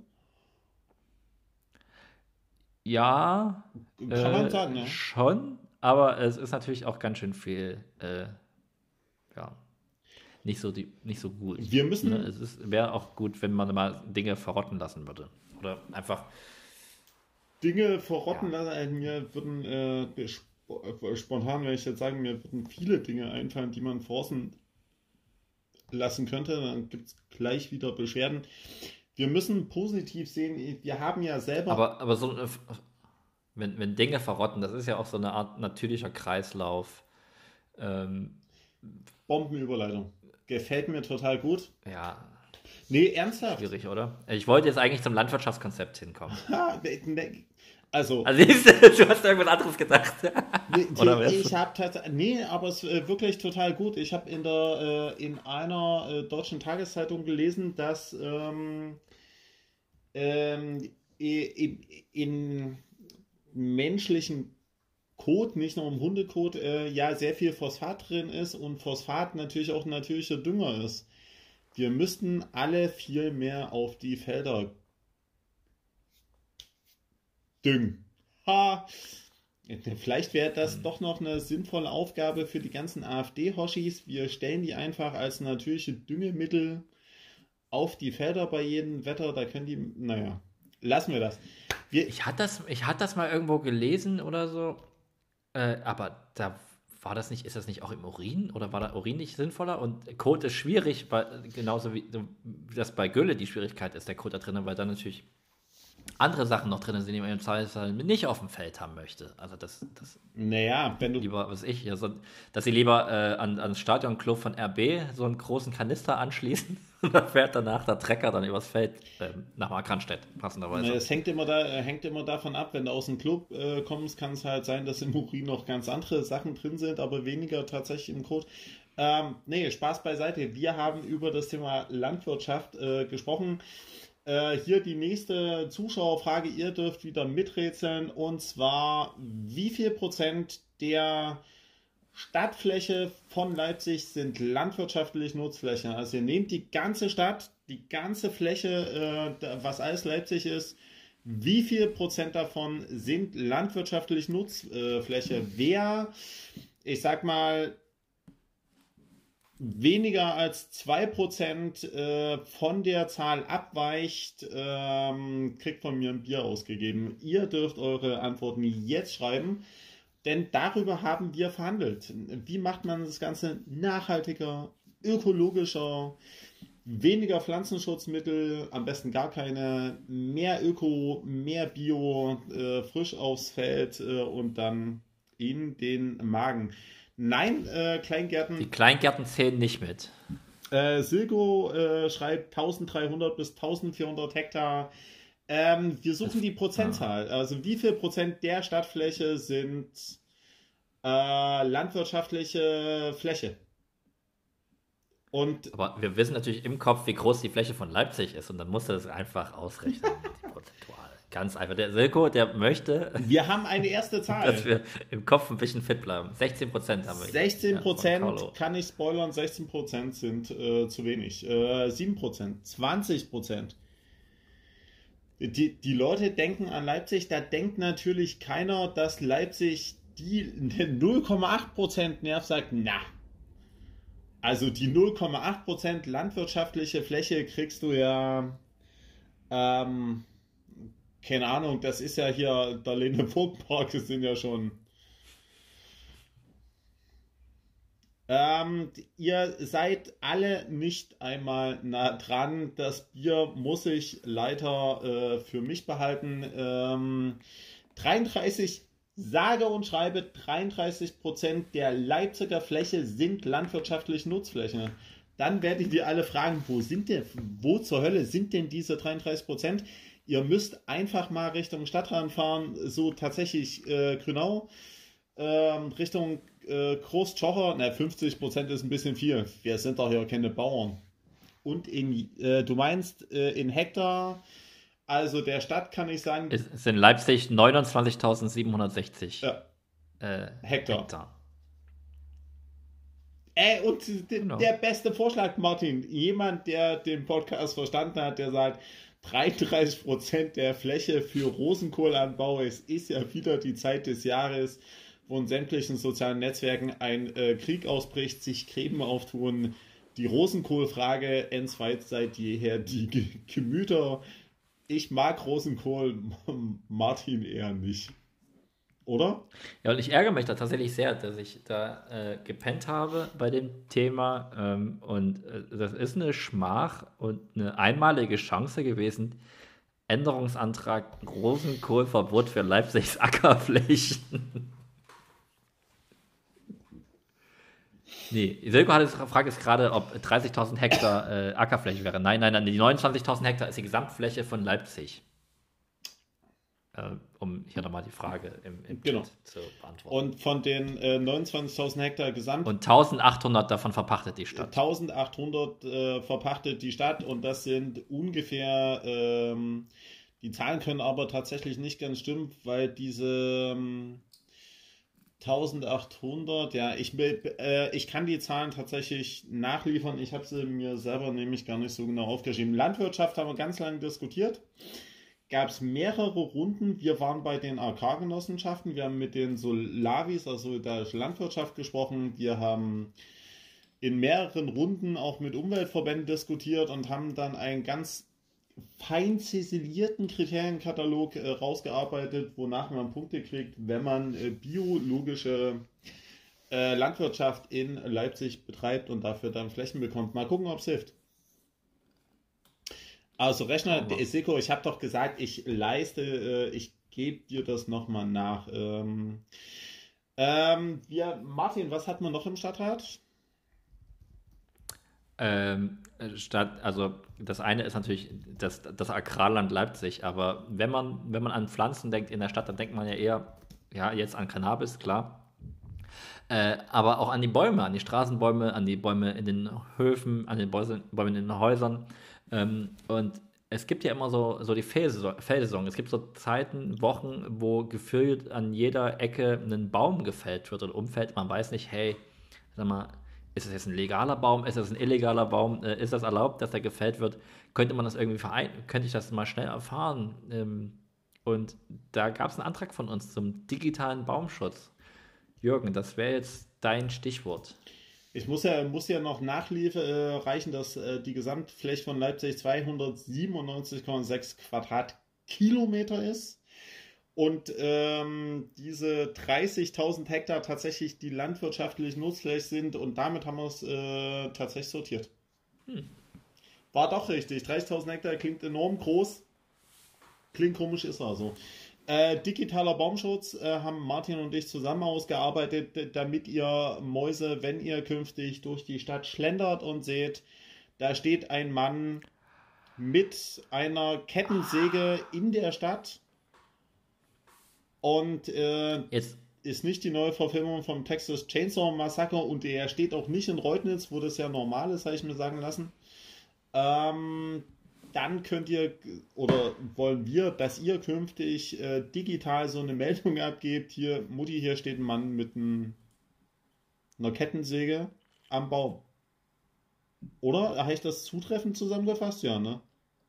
Ja, Kann man sagen, ne? schon, aber es ist natürlich auch ganz schön viel, ja, nicht so gut. Wir müssen. Ne? Wäre auch gut, wenn man mal Dinge verrotten lassen würde. Oder einfach. Dinge verrotten lassen. Mir würden spontan, wenn ich jetzt sagen, mir würden viele Dinge einfallen, die man forcen lassen könnte. Dann gibt es gleich wieder Beschwerden. Wir müssen positiv sehen, wir haben ja selber... Aber so, wenn Dinge verrotten, das ist ja auch so eine Art natürlicher Kreislauf. Bombenüberleitung. Gefällt mir total gut. Ja, Nee, ernsthaft. schwierig, oder? Ich wollte jetzt eigentlich zum Landwirtschaftskonzept hinkommen. Also, siehst du hast irgendwas anderes gedacht. Oder was? ich habe tatsächlich, nee, aber es ist wirklich total gut. Ich habe in einer deutschen Tageszeitung gelesen, dass in menschlichen Kot, nicht nur im Hundekot, ja sehr viel Phosphat drin ist und Phosphat natürlich auch ein natürlicher Dünger ist. Wir müssten alle viel mehr auf die Felder düngen. Ha! Vielleicht wäre das doch noch eine sinnvolle Aufgabe für die ganzen AfD-Hoshis. Wir stellen die einfach als natürliche Düngemittel auf die Felder bei jedem Wetter. Da können die, naja, lassen wir das. Ich hatte das mal irgendwo gelesen oder so, aber da war das nicht, ist das nicht auch im Urin? Oder war da Urin nicht sinnvoller? Und Kot ist schwierig, genauso wie das bei Gülle die Schwierigkeit ist, der Kot da drin, weil da natürlich andere Sachen noch drin sind, die man im Zweifelsfall nicht auf dem Feld haben möchte. Also das Naja, wenn du... lieber, dass sie lieber ans Stadionklo von RB so einen großen Kanister anschließen und dann fährt danach der Trecker dann übers Feld nach Markranstädt, passenderweise. Es hängt immer davon ab, wenn du aus dem Club kommst, kann es halt sein, dass im Urin noch ganz andere Sachen drin sind, aber weniger tatsächlich im Kot. Nee, Spaß beiseite. Wir haben über das Thema Landwirtschaft gesprochen. Hier die nächste Zuschauerfrage. Ihr dürft wieder miträtseln. Und zwar, wie viel Prozent der Stadtfläche von Leipzig sind landwirtschaftlich Nutzfläche? Also ihr nehmt die ganze Stadt, die ganze Fläche, was alles Leipzig ist. Wie viel Prozent davon sind landwirtschaftlich Nutzfläche? Wer, ich sag mal, weniger als 2% von der Zahl abweicht, kriegt von mir ein Bier ausgegeben. Ihr dürft eure Antworten jetzt schreiben, denn darüber haben wir verhandelt. Wie macht man das Ganze nachhaltiger, ökologischer, weniger Pflanzenschutzmittel, am besten gar keine, mehr Öko, mehr Bio, frisch aufs Feld und dann in den Magen. Nein, Kleingärten. Die Kleingärten zählen nicht mit. Silgo schreibt 1300 bis 1400 Hektar. Wir suchen die Prozentzahl. Also wie viel Prozent der Stadtfläche sind landwirtschaftliche Fläche? Aber wir wissen natürlich im Kopf, wie groß die Fläche von Leipzig ist und dann musst du das einfach ausrechnen. Prozentual. Ganz einfach. Der Silko, der möchte... Wir haben eine erste Zahl. Dass wir im Kopf ein bisschen fit bleiben. 16% haben wir. 16% kann ich spoilern, 16% sind zu wenig. 7%, 20%. Die Leute denken an Leipzig, da denkt natürlich keiner, dass Leipzig die 0,8% Nerv sagt, na. Also die 0,8% landwirtschaftliche Fläche kriegst du ja, keine Ahnung, das ist ja hier der Lene-Vogt-Park, das sind ja schon... ihr seid alle nicht einmal nah dran. Das Bier muss ich leider für mich behalten. 33, sage und schreibe, 33% der Leipziger Fläche sind landwirtschaftliche Nutzfläche. Dann werdet ihr alle fragen, wo zur Hölle sind denn diese 33%? Ihr müsst einfach mal Richtung Stadtrand fahren, so tatsächlich Grünau, Richtung Großtschocher, 50% ist ein bisschen viel. Wir sind doch hier keine Bauern. Und du meinst in Hektar, also der Stadt kann ich sagen... Es sind in Leipzig 29.760 Hektar. Und genau. Der beste Vorschlag, Martin, jemand, der den Podcast verstanden hat, der sagt, 33% der Fläche für Rosenkohlanbau, es ist ja wieder die Zeit des Jahres, wo in sämtlichen sozialen Netzwerken ein Krieg ausbricht, sich Gräben auftun. Die Rosenkohlfrage entzweit seit jeher die Gemüter. Ich mag Rosenkohl, Martin eher nicht. oder? Ja, und ich ärgere mich da tatsächlich sehr, dass ich da gepennt habe bei dem Thema. Und das ist eine Schmach und eine einmalige Chance gewesen. Änderungsantrag Rosenkohlverbot für Leipzigs Ackerflächen. Nee, Silko hat gefragt jetzt gerade, ob 30.000 Hektar Ackerfläche wäre. Nein, nein, nein, die 29.000 Hektar ist die Gesamtfläche von Leipzig. Um hier nochmal die Frage im Genau. Chat zu beantworten. Und von den 29.000 Hektar gesamt. Und 1.800 davon verpachtet die Stadt. 1.800 verpachtet die Stadt und das sind ungefähr, die Zahlen können aber tatsächlich nicht ganz stimmen, weil diese 1.800, ja, ich kann die Zahlen tatsächlich nachliefern. Ich habe sie mir selber nämlich gar nicht so genau aufgeschrieben. Landwirtschaft haben wir ganz lange diskutiert. Gab es mehrere Runden. Wir waren bei den Agrargenossenschaften. Wir haben mit den Solavis, also der Landwirtschaft, gesprochen. Wir haben in mehreren Runden auch mit Umweltverbänden diskutiert und haben dann einen ganz fein ziselierten Kriterienkatalog rausgearbeitet, wonach man Punkte kriegt, wenn man biologische Landwirtschaft in Leipzig betreibt und dafür dann Flächen bekommt. Mal gucken, ob es hilft. Also Rechner, Seko, ich habe doch gesagt, ich gebe dir das nochmal nach. Martin, was hat man noch im Stadtrat? Also das eine ist natürlich das Agrarland Leipzig, aber wenn man an Pflanzen denkt in der Stadt, dann denkt man ja eher, ja, jetzt an Cannabis, klar. Aber auch an die Bäume, an die Straßenbäume, an die Bäume in den Höfen, an den Bäume in den Häusern. Und es gibt ja immer so die Fellsaison. Es gibt so Zeiten, Wochen, wo gefühlt an jeder Ecke ein Baum gefällt wird oder umfällt. Man weiß nicht, hey, sag mal, ist das jetzt ein legaler Baum? Ist das ein illegaler Baum? Ist das erlaubt, dass der gefällt wird? Könnte man das irgendwie könnte ich das mal schnell erfahren? Und da gab es einen Antrag von uns zum digitalen Baumschutz. Jürgen, das wäre jetzt dein Stichwort. Ich muss ja noch nachreichen, dass die Gesamtfläche von Leipzig 297,6 Quadratkilometer ist. Und diese 30.000 Hektar tatsächlich die landwirtschaftlich nutzfähig sind und damit haben wir es tatsächlich sortiert. War doch richtig. 30.000 Hektar klingt enorm groß. Klingt komisch, ist also. Digitaler Baumschutz haben Martin und ich zusammen ausgearbeitet, damit ihr Mäuse, wenn ihr künftig durch die Stadt schlendert und seht, da steht ein Mann mit einer Kettensäge in der Stadt und ist nicht die neue Verfilmung vom Texas Chainsaw Massacre und er steht auch nicht in Reutnitz, wo das ja normal ist, habe ich mir sagen lassen. Dann könnt ihr, oder wollen wir, dass ihr künftig digital so eine Meldung abgebt, hier, Mutti, hier steht ein Mann mit einer Kettensäge am Baum. Oder? Habe ich das zutreffend zusammengefasst? Ja, ne?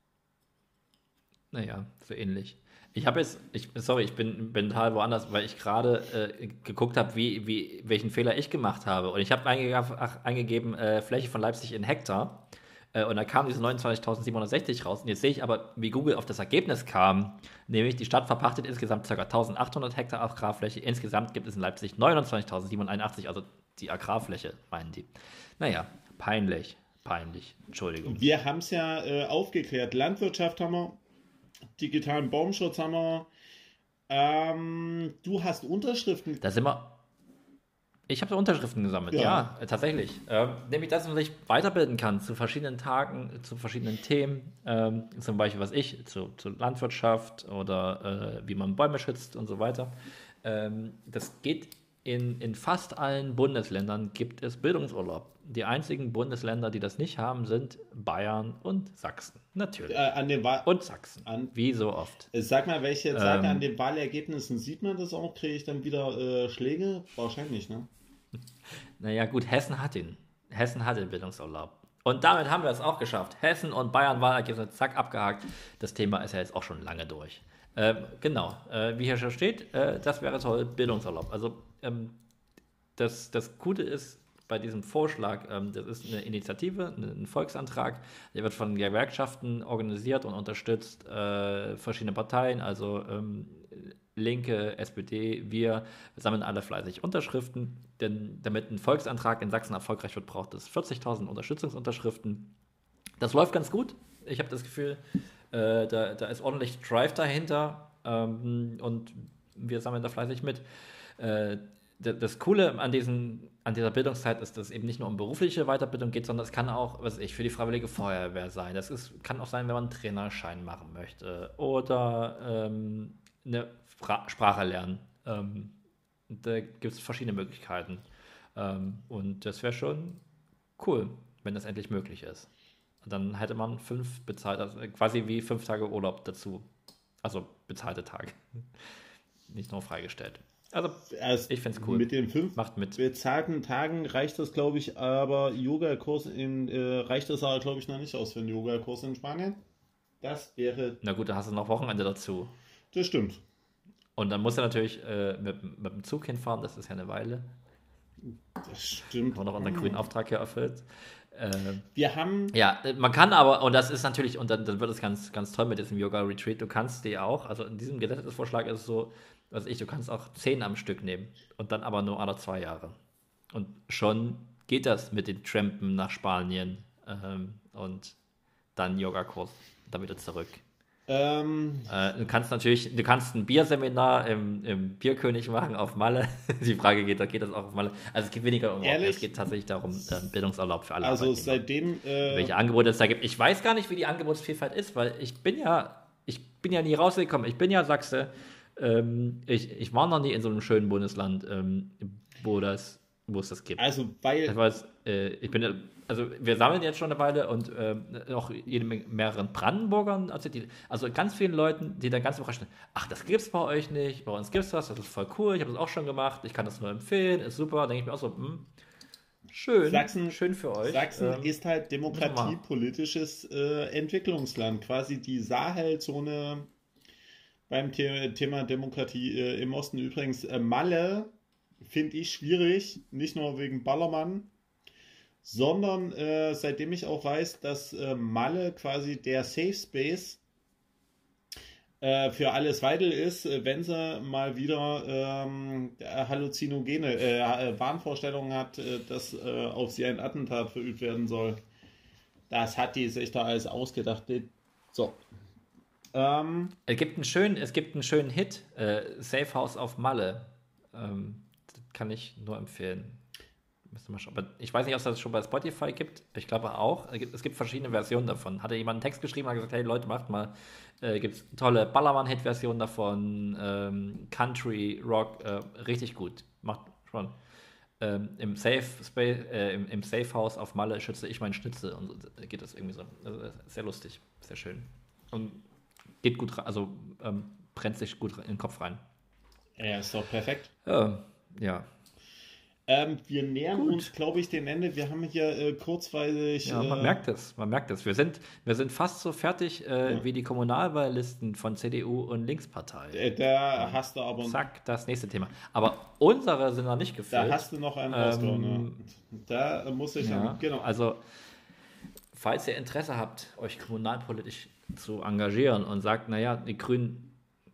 Naja, so ähnlich. Ich bin total woanders, weil ich gerade geguckt habe, welchen Fehler ich gemacht habe. Und ich habe eingegeben Fläche von Leipzig in Hektar. Und da kam diese 29.760 raus. Und jetzt sehe ich aber, wie Google auf das Ergebnis kam. Nämlich, die Stadt verpachtet insgesamt ca. 1.800 Hektar Agrarfläche. Insgesamt gibt es in Leipzig 29.781, also die Agrarfläche, meinen die. Naja, peinlich. Entschuldigung. Wir haben es ja aufgeklärt. Landwirtschaft haben wir, digitalen Baumschutz haben wir. Du hast Unterschriften. Da sind wir. Ich habe Unterschriften gesammelt, ja tatsächlich. Nämlich, dass man sich weiterbilden kann zu verschiedenen Tagen, zu verschiedenen Themen. Zum Beispiel, zu Landwirtschaft oder wie man Bäume schützt und so weiter. Das geht in fast allen Bundesländern gibt es Bildungsurlaub. Die einzigen Bundesländer, die das nicht haben, sind Bayern und Sachsen. Natürlich. Und Sachsen. Wie so oft. Sag mal, wenn ich jetzt sage, an den Wahlergebnissen sieht man das auch? Kriege ich dann wieder Schläge? Wahrscheinlich, ne? Naja, gut, Hessen hat den Bildungsurlaub. Und damit haben wir es auch geschafft. Hessen und Bayern Wahlergebnisse, zack, abgehakt. Das Thema ist ja jetzt auch schon lange durch. Genau, wie hier schon steht, das wäre toll, Bildungsurlaub. Also das Gute ist bei diesem Vorschlag, das ist eine Initiative, ein Volksantrag, der wird von Gewerkschaften organisiert und unterstützt, verschiedene Parteien, also Linke, SPD, wir sammeln alle fleißig Unterschriften, denn damit ein Volksantrag in Sachsen erfolgreich wird, braucht es 40.000 Unterstützungsunterschriften. Das läuft ganz gut. Ich habe das Gefühl, da ist ordentlich Drive dahinter und wir sammeln da fleißig mit. Das Coole an dieser Bildungszeit ist, dass es eben nicht nur um berufliche Weiterbildung geht, sondern es kann auch, für die Freiwillige Feuerwehr sein. Kann auch sein, wenn man einen Trainerschein machen möchte oder eine Sprache lernen. Da gibt es verschiedene Möglichkeiten. Und das wäre schon cool, wenn das endlich möglich ist. Dann hätte man 5 bezahlt, also quasi wie 5 Tage Urlaub dazu. Also bezahlte Tage. Nicht nur freigestellt. Also ich finde es cool. Mit den 5 Macht mit. bezahlten Tagen reicht das, glaube ich, aber Yogakurs reicht das aber, glaube ich, noch nicht aus für einen Yogakurs in Spanien. Das wäre... Na gut, da hast du noch Wochenende dazu. Das stimmt. Und dann musst du natürlich mit dem Zug hinfahren, das ist ja eine Weile. Das stimmt. Haben wir noch unseren grünen Auftrag hier erfüllt. Wir haben... Ja, man kann aber, und das ist natürlich, und dann wird es ganz, ganz toll mit diesem Yoga-Retreat, du kannst die auch, also in diesem Gesetzesvorschlag ist es so, du kannst auch 10 am Stück nehmen und dann aber nur alle 2 Jahre. Und schon geht das mit den Trampen nach Spanien und dann Yogakurs, dann wieder zurück. Du kannst ein Bierseminar im Bierkönig machen auf Malle. Die Frage geht das auch auf Malle. Also es geht weniger um Ehrlich? Es geht tatsächlich darum, Bildungsurlaub für alle. Also seitdem... welche Angebote es da gibt. Ich weiß gar nicht, wie die Angebotsvielfalt ist, weil ich bin ja nie rausgekommen. Ich bin ja Sachse. Ich war noch nie in so einem schönen Bundesland, wo es das gibt. Also, weil... Ich weiß, wir sammeln jetzt schon eine Weile und auch mehreren Brandenburgern, also ganz vielen Leuten, die dann ganz überrascht sind, ach, das gibt's bei euch nicht, bei uns gibt's das ist voll cool, ich habe das auch schon gemacht, ich kann das nur empfehlen, ist super, denke ich mir auch so, schön, schön für euch. Sachsen ist halt demokratiepolitisches Entwicklungsland, quasi die Sahelzone beim Thema Demokratie im Osten. Übrigens, Malle finde ich schwierig, nicht nur wegen Ballermann, sondern seitdem ich auch weiß, dass Malle quasi der Safe Space für alles Weidel ist, wenn sie mal wieder halluzinogene Wahnvorstellungen hat, dass auf sie ein Attentat verübt werden soll. Das hat die sich da alles ausgedacht. So. Es gibt einen schönen Hit, Safe House auf Malle. Das kann ich nur empfehlen. Aber ich weiß nicht, ob es das schon bei Spotify gibt. Ich glaube auch. Es gibt verschiedene Versionen davon. Hatte jemand einen Text geschrieben und hat gesagt, hey Leute, macht mal. Gibt es tolle Ballermann-Hit-Versionen davon. Country, Rock, richtig gut. Macht schon. Im Safe House auf Malle schütze ich meinen Schnitzel. Und so geht das irgendwie so. Also, sehr lustig. Sehr schön. Und geht gut rein. Also brennt sich gut in den Kopf rein. Ja, ist doch perfekt. Ja. Wir nähern uns, glaube ich, dem Ende. Wir haben hier kurzweilig... Ja, man merkt es. Wir sind fast so fertig wie die Kommunalwahllisten von CDU und Linkspartei. Da hast du aber... Zack, das nächste Thema. Aber unsere sind noch nicht gefüllt. Da hast du noch einen rausgehauen. Da muss ich ja, genau. Also, falls ihr Interesse habt, euch kommunalpolitisch zu engagieren und sagt, naja, die Grünen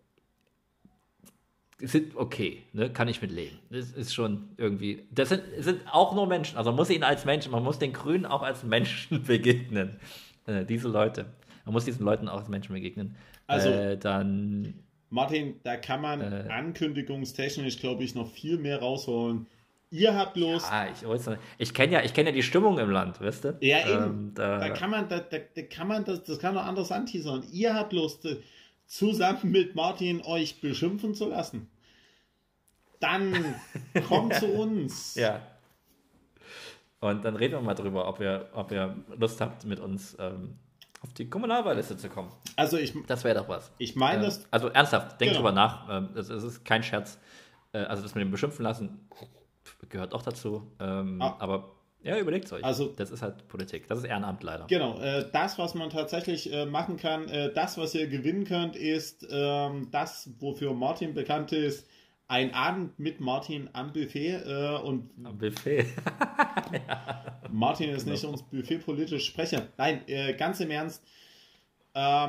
sind okay, ne? Kann ich mit leben. Das ist schon irgendwie, das sind auch nur Menschen, also man muss ihnen als Menschen, man muss den Grünen auch als Menschen begegnen. Diese Leute. Man muss diesen Leuten auch als Menschen begegnen. Also, dann... Martin, da kann man ankündigungstechnisch, glaube ich, noch viel mehr rausholen. Ihr habt Lust. Ja, ich kenne ja die Stimmung im Land, weißt du? Ja, eben. Da kann man das kann doch anders anteasern. Ihr habt Lust, zusammen mit Martin euch beschimpfen zu lassen. Dann kommt zu uns. Ja. Und dann reden wir mal drüber, ob ihr Lust habt, mit uns auf die Kommunalwahlliste zu kommen. Also das wäre doch was. Ich meine das... Also ernsthaft, denkt drüber nach. Es ist kein Scherz. Also das mit dem Beschimpfen lassen gehört auch dazu. Aber ja, überlegt es euch. Also, das ist halt Politik. Das ist Ehrenamt leider. Genau. Das, was man tatsächlich machen kann, das, was ihr gewinnen könnt, ist das, wofür Martin bekannt ist, ein Abend mit Martin am Buffet. Am Buffet. Ja. Martin ist nicht uns Buffet politisch Sprecher. Nein, ganz im Ernst.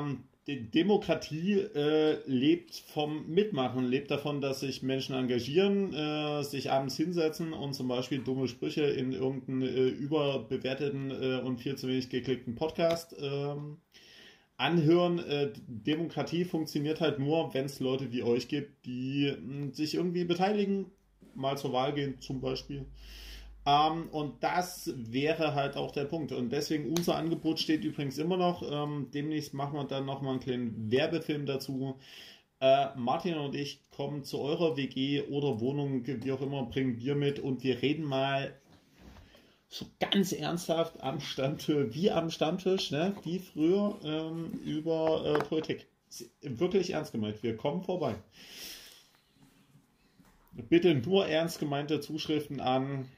Demokratie lebt vom Mitmachen, lebt davon, dass sich Menschen engagieren, sich abends hinsetzen und zum Beispiel dumme Sprüche in irgendeinen überbewerteten und viel zu wenig geklickten Podcast anhören. Demokratie funktioniert halt nur, wenn es Leute wie euch gibt, die sich irgendwie beteiligen, mal zur Wahl gehen zum Beispiel. Und das wäre halt auch der Punkt. Und deswegen, unser Angebot steht übrigens immer noch. Demnächst machen wir dann nochmal einen kleinen Werbefilm dazu. Martin und ich kommen zu eurer WG oder Wohnung, wie auch immer, bringen Bier mit und wir reden mal so ganz ernsthaft wie am Stammtisch, ne? Wie früher, über Politik. Wirklich ernst gemeint. Wir kommen vorbei. Bitte nur ernst gemeinte Zuschriften an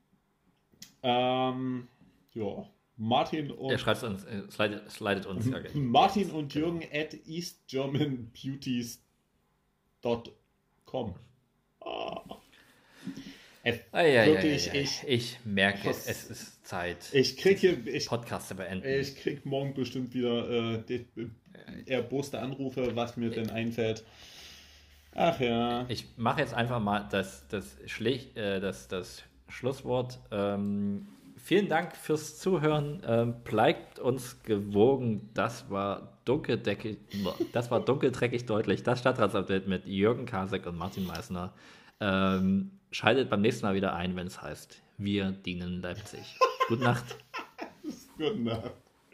Martin und... Er schreibt uns, slidet uns. Ja, okay. Martin und Jürgen at eastgermanbeauties.com. Wirklich, ich merke, es ist Zeit, Podcast zu beenden. Ich krieg morgen bestimmt wieder erboste Anrufe, was mir denn einfällt. Ach ja. Ich mache jetzt einfach mal das Schlusswort. Vielen Dank fürs Zuhören. Bleibt uns gewogen. Das war dunkeldreckig deutlich. Das Stadtratsupdate mit Jürgen Kasek und Martin Meissner. Schaltet beim nächsten Mal wieder ein, wenn es heißt, wir dienen Leipzig. Gute Nacht. Gute Nacht.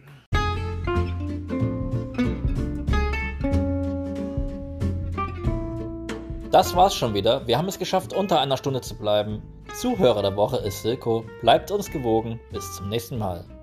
Das war's schon wieder. Wir haben es geschafft, unter einer Stunde zu bleiben. Zuhörer der Woche ist Silko. Bleibt uns gewogen. Bis zum nächsten Mal.